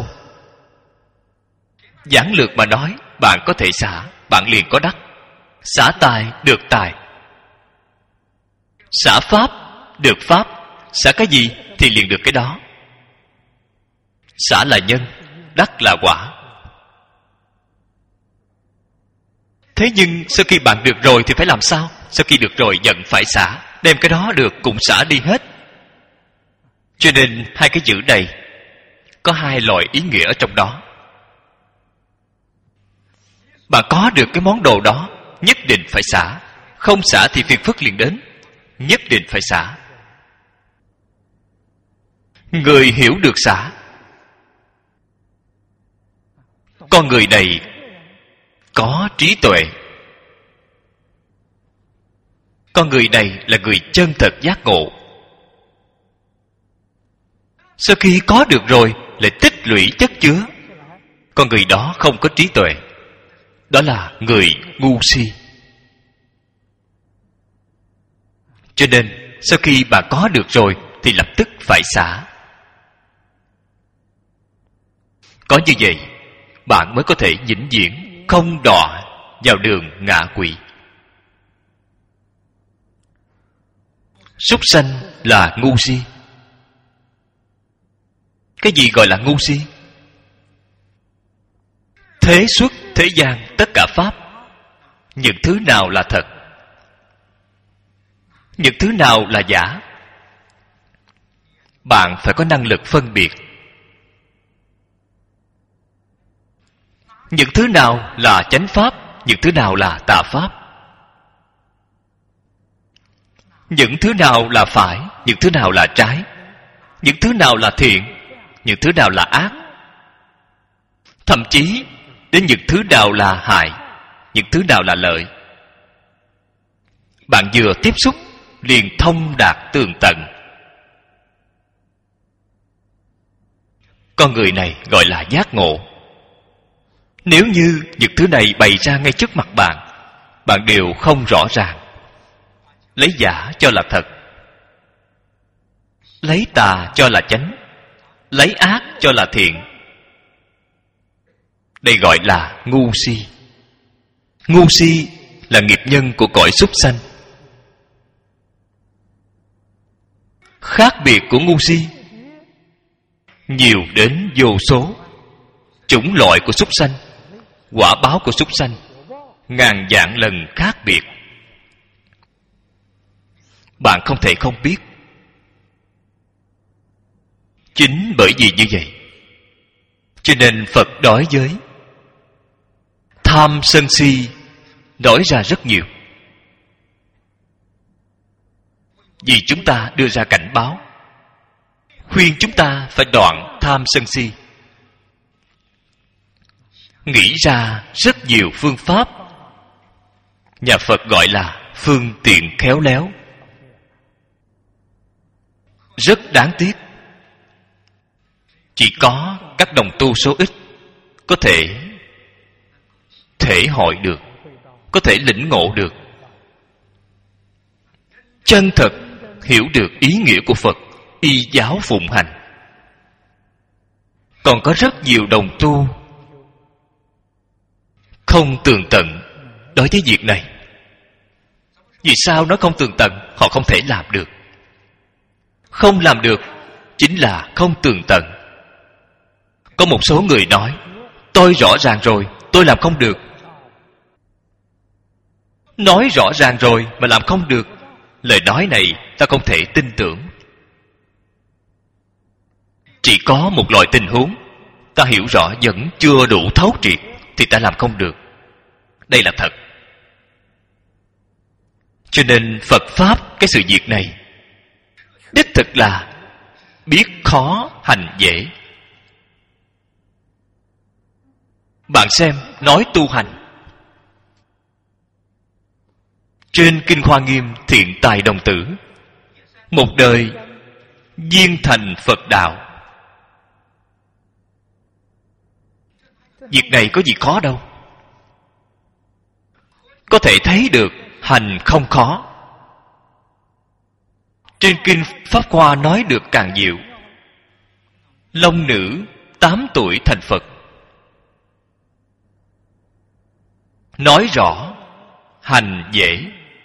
Giản lược mà nói, bạn có thể xả, bạn liền có đắc. Xả tài được tài, xả pháp được pháp. Xả cái gì thì liền được cái đó. Xả là nhân, đắc là quả. Thế nhưng sau khi bạn được rồi thì phải làm sao? Sau khi được rồi vẫn phải xả, đem cái đó được cùng xả đi hết. Cho nên hai cái chữ này có hai loại ý nghĩa ở trong đó. Bạn có được cái món đồ đó, nhất định phải xả. Không xả thì phiền phức liền đến. Nhất định phải xả. Người hiểu được xả, con người này có trí tuệ. Con người này là người chân thật giác ngộ. Sau khi có được rồi lại tích lũy chất chứa. Con người đó không có trí tuệ. Đó là người ngu si. Cho nên sau khi bạn có được rồi thì lập tức phải xả. Có như vậy bạn mới có thể vĩnh viễn không đọa vào đường ngạ quỷ. Súc sanh là ngu si. Cái gì gọi là ngu si? Thế xuất thế gian tất cả pháp, những thứ nào là thật, những thứ nào là giả, bạn phải có năng lực phân biệt. Những thứ nào là chánh pháp, những thứ nào là tà pháp, những thứ nào là phải, những thứ nào là trái, những thứ nào là thiện, những thứ nào là ác, thậm chí đến những thứ nào là hại, những thứ nào là lợi. Bạn vừa tiếp xúc liền thông đạt tường tận. Con người này gọi là giác ngộ. Nếu như những thứ này bày ra ngay trước mặt bạn, bạn đều không rõ ràng, lấy giả cho là thật, lấy tà cho là chánh, lấy ác cho là thiện. Đây gọi là ngu si. Ngu si là nghiệp nhân của cõi súc sanh. Khác biệt của ngu si nhiều đến vô số. Chủng loại của súc sanh, quả báo của súc sanh ngàn vạn lần khác biệt. Bạn không thể không biết. Chính bởi vì như vậy cho nên Phật đói giới. Tham sân si nói ra rất nhiều. Vì chúng ta đưa ra cảnh báo, khuyên chúng ta phải đoạn tham sân si, nghĩ ra rất nhiều phương pháp, nhà Phật gọi là phương tiện khéo léo. Rất đáng tiếc, chỉ có các đồng tu số ít có thể thể hội được, có thể lĩnh ngộ được, chân thật hiểu được ý nghĩa của Phật, y giáo phụng hành. Còn có rất nhiều đồng tu không tường tận đối với việc này. Vì sao nói không tường tận? Họ không thể làm được. Không làm được chính là không tường tận. Có một số người nói tôi rõ ràng rồi, tôi làm không được. Nói rõ ràng rồi mà làm không được, lời nói này ta không thể tin tưởng. Chỉ có một loại tình huống ta hiểu rõ vẫn chưa đủ thấu triệt thì ta làm không được. Đây là thật. Cho nên Phật Pháp cái sự việc này đích thực là biết khó hành dễ. Bạn xem, nói tu hành trên Kinh Hoa Nghiêm Thiện Tài Đồng Tử, một đời viên thành Phật đạo. Việc này có gì khó đâu. Có thể thấy được hành không khó. Trên Kinh Pháp Hoa nói được càng nhiều. Long nữ 8 tuổi thành Phật. Nói rõ, hành dễ.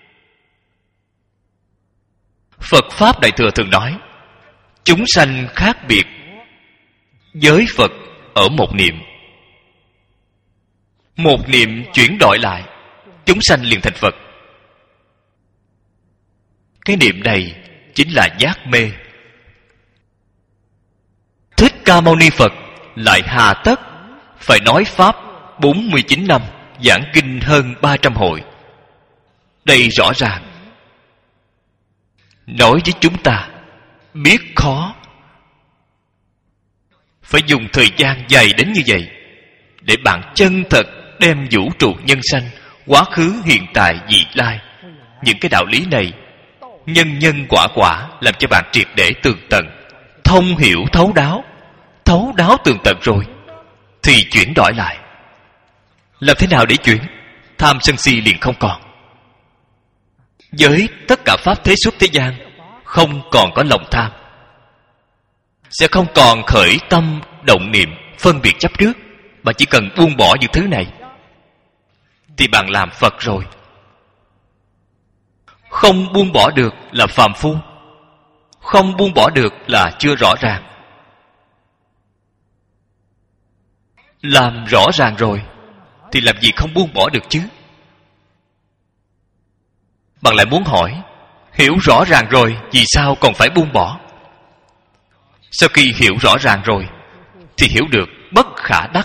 Phật Pháp Đại Thừa thường nói chúng sanh khác biệt với Phật ở một niệm. Một niệm chuyển đổi lại, chúng sanh liền thành Phật. Cái niệm này chính là giác mê. Thích Ca Mâu Ni Phật lại hà tất phải nói Pháp 49 năm, giảng kinh hơn 300 hội. Đây rõ ràng nói với chúng ta biết khó, phải dùng thời gian dài đến như vậy để bạn chân thật đem vũ trụ nhân sanh, quá khứ, hiện tại, vị lai, những cái đạo lý này nhân nhân quả quả làm cho bạn triệt để tường tận, thông hiểu thấu đáo tường tận rồi thì chuyển đổi lại. Làm thế nào để chuyển? Tham sân si liền không còn. Với tất cả pháp thế xuất thế gian không còn có lòng tham, sẽ không còn khởi tâm động niệm phân biệt chấp trước, mà chỉ cần buông bỏ những thứ này thì bạn làm Phật rồi. Không buông bỏ được là phàm phu, không buông bỏ được là chưa rõ ràng. Làm rõ ràng rồi thì làm gì không buông bỏ được chứ? Bạn lại muốn hỏi, hiểu rõ ràng rồi vì sao còn phải buông bỏ? Sau khi hiểu rõ ràng rồi thì hiểu được bất khả đắc.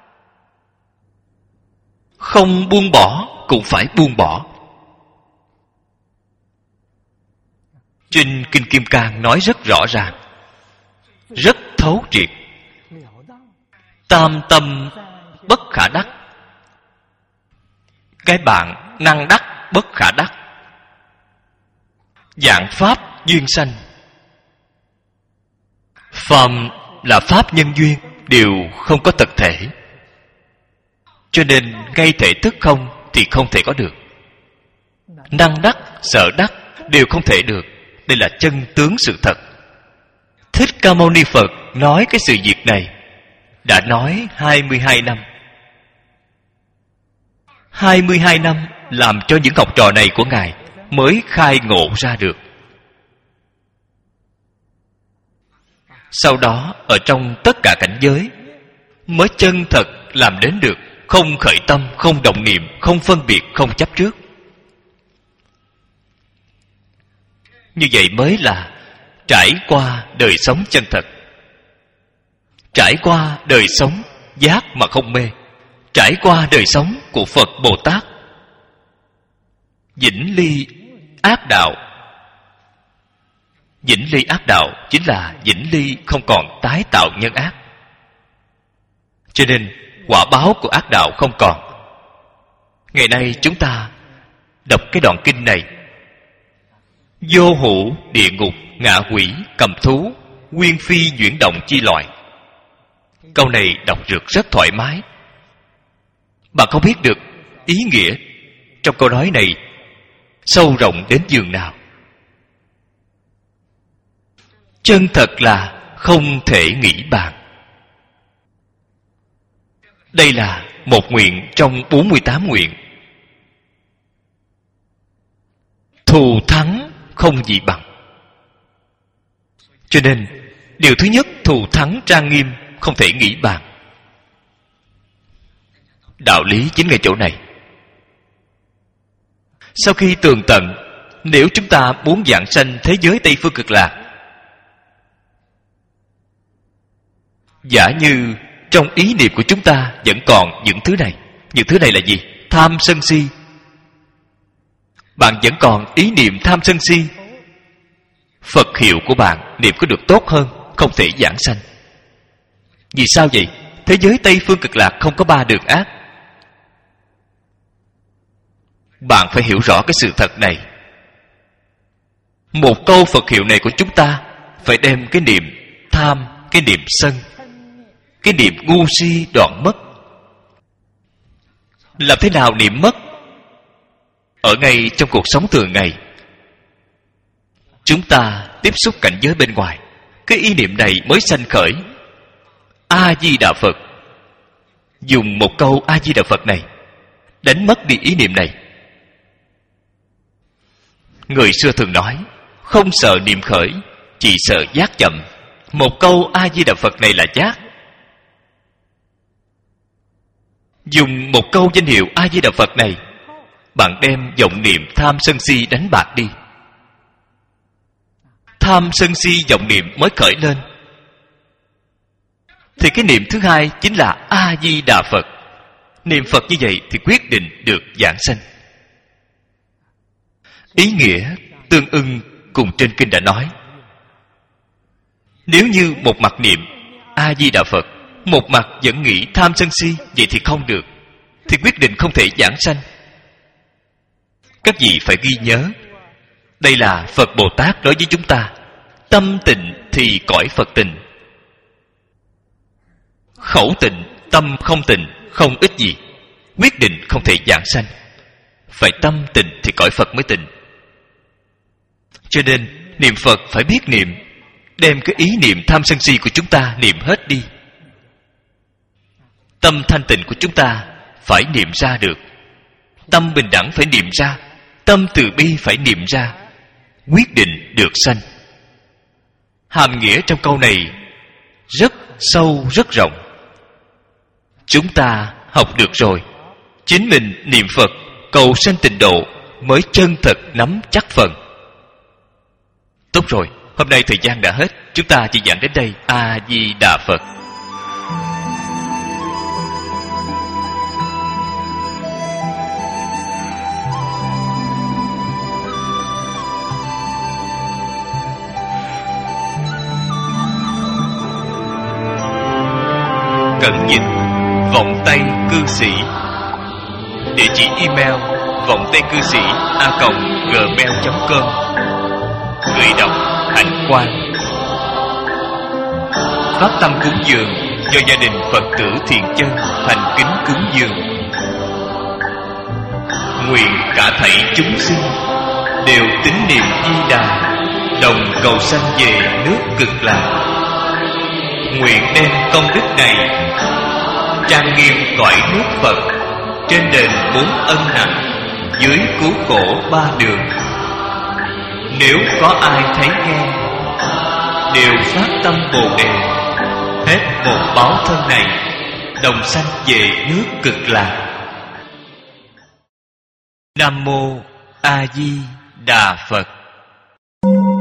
Không buông bỏ cũng phải buông bỏ. Trên Kinh Kim Cang nói rất rõ ràng, rất thấu triệt. Tam tâm bất khả đắc. Cái bạn năng đắc bất khả đắc. Dạng pháp duyên sanh. Phàm là pháp nhân duyên đều không có thực thể, cho nên ngay thể thức không thì không thể có được. Năng đắc, sở đắc đều không thể được. Đây là chân tướng sự thật. Thích Ca Mâu Ni Phật nói cái sự việc này đã nói 22 năm. 22 năm làm cho những học trò này của Ngài mới khai ngộ ra được. Sau đó ở trong tất cả cảnh giới mới chân thật làm đến được không khởi tâm, không động niệm, không phân biệt, không chấp trước. Như vậy mới là trải qua đời sống chân thật, trải qua đời sống giác mà không mê, trải qua đời sống của Phật Bồ Tát, vĩnh ly ác đạo, vĩnh ly ác đạo chính là vĩnh ly không còn tái tạo nhân ác. Cho nên quả báo của ác đạo không còn. Ngày nay chúng ta đọc cái đoạn kinh này: vô hữu địa ngục, ngạ quỷ, cầm thú, nguyên phi chuyển động chi loại. Câu này đọc được rất thoải mái. Bạn không biết được ý nghĩa trong câu nói này sâu rộng đến giường nào. Chân thật là không thể nghĩ bàn. Đây là một nguyện trong 48 nguyện. Thù thắng không gì bằng. Cho nên điều thứ nhất, thù thắng trang nghiêm, không thể nghĩ bàn. Đạo lý chính ngay chỗ này. Sau khi tường tận, nếu chúng ta muốn vãng sanh thế giới Tây Phương Cực Lạc, giả như trong ý niệm của chúng ta vẫn còn những thứ này. Những thứ này là gì? Tham sân si. Bạn vẫn còn ý niệm tham sân si, Phật hiệu của bạn niệm có được tốt hơn, không thể vãng sanh. Vì sao vậy? Thế giới Tây Phương Cực Lạc không có ba đường ác. Bạn phải hiểu rõ cái sự thật này. Một câu Phật hiệu này của chúng ta phải đem cái niệm tham, cái niệm sân, cái niệm ngu si đoạn mất. Làm thế nào niệm mất? Ở ngay trong cuộc sống thường ngày, chúng ta tiếp xúc cảnh giới bên ngoài, cái ý niệm này mới sanh khởi. A-di-đà Phật. Dùng một câu A-di-đà Phật này đánh mất đi ý niệm này. Người xưa thường nói, không sợ niệm khởi, chỉ sợ giác chậm. Một câu A-di-đà Phật này là giác. Dùng một câu danh hiệu A-di-đà Phật này, bạn đem vọng niệm tham sân si đánh bạc đi. Tham sân si vọng niệm mới khởi lên, thì cái niệm thứ hai chính là A-di-đà Phật. Niệm Phật như vậy thì quyết định được vãng sanh. Ý nghĩa tương ưng cùng trên kinh đã nói. Nếu như một mặt niệm A-di-đà Phật, một mặt vẫn nghĩ tham sân si, vậy thì không được, thì quyết định không thể vãng sanh. Các vị phải ghi nhớ, đây là Phật Bồ Tát nói với chúng ta: tâm tịnh thì cõi Phật tịnh. Khẩu tịnh, tâm không tịnh, không ích gì, quyết định không thể vãng sanh. Phải tâm tịnh thì cõi Phật mới tịnh. Cho nên niệm Phật phải biết niệm, đem cái ý niệm tham sân si của chúng ta niệm hết đi. Tâm thanh tịnh của chúng ta phải niệm ra được, tâm bình đẳng phải niệm ra, tâm từ bi phải niệm ra, quyết định được sanh. Hàm nghĩa trong câu này rất sâu, rất rộng. Chúng ta học được rồi, chính mình niệm Phật cầu sanh tịnh độ mới chân thật nắm chắc phần. Tốt rồi, hôm nay thời gian đã hết, chúng ta chỉ giảng đến đây. A-di-đà Phật. Cần nhìn vọng tay cư sĩ. Địa chỉ email vọng tay cư sĩ @gmail.com. Người đọc Hạnh Quang. Phát tâm cúng dường do gia đình Phật tử Thiện Chân thành kính cúng dường. Nguyện cả thảy chúng sinh đều tín niệm Di Đà, đồng cầu sanh về nước Cực Lạc. Nguyện đem công đức này trang nghiêm cõi nước Phật, trên đền 4 ân nặng, dưới cứu khổ 3 đường. Nếu có ai thấy nghe, đều phát tâm Bồ Đề, hết một báo thân này, đồng sanh về nước Cực Lạc. Nam mô A Di Đà Phật.